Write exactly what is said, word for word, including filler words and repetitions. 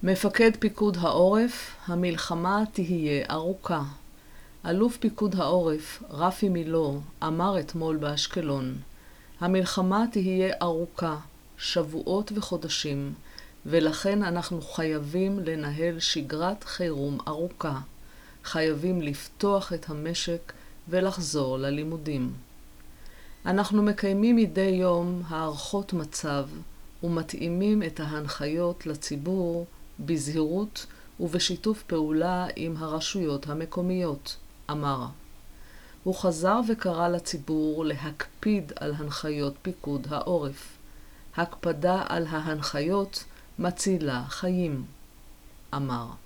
מפקד פיקוד העורף, המלחמה תהיה ארוכה. אלוף פיקוד העורף, רפי מילו, אמר אתמול באשקלון, המלחמה תהיה ארוכה, שבועות וחודשים, ולכן אנחנו חייבים לנהל שגרת חירום ארוכה. חייבים לפתוח את המשק ולחזור ללימודים. אנחנו מקיימים מדי יום הערכות מצב ומתאימים את ההנחיות לציבור בזהירות ובשיתוף פעולה עם הרשויות המקומיות, אמר. הוא חזר וקרא לציבור להקפיד על הנחיות פיקוד העורף. הקפדה על ההנחיות מצילה חיים, אמר.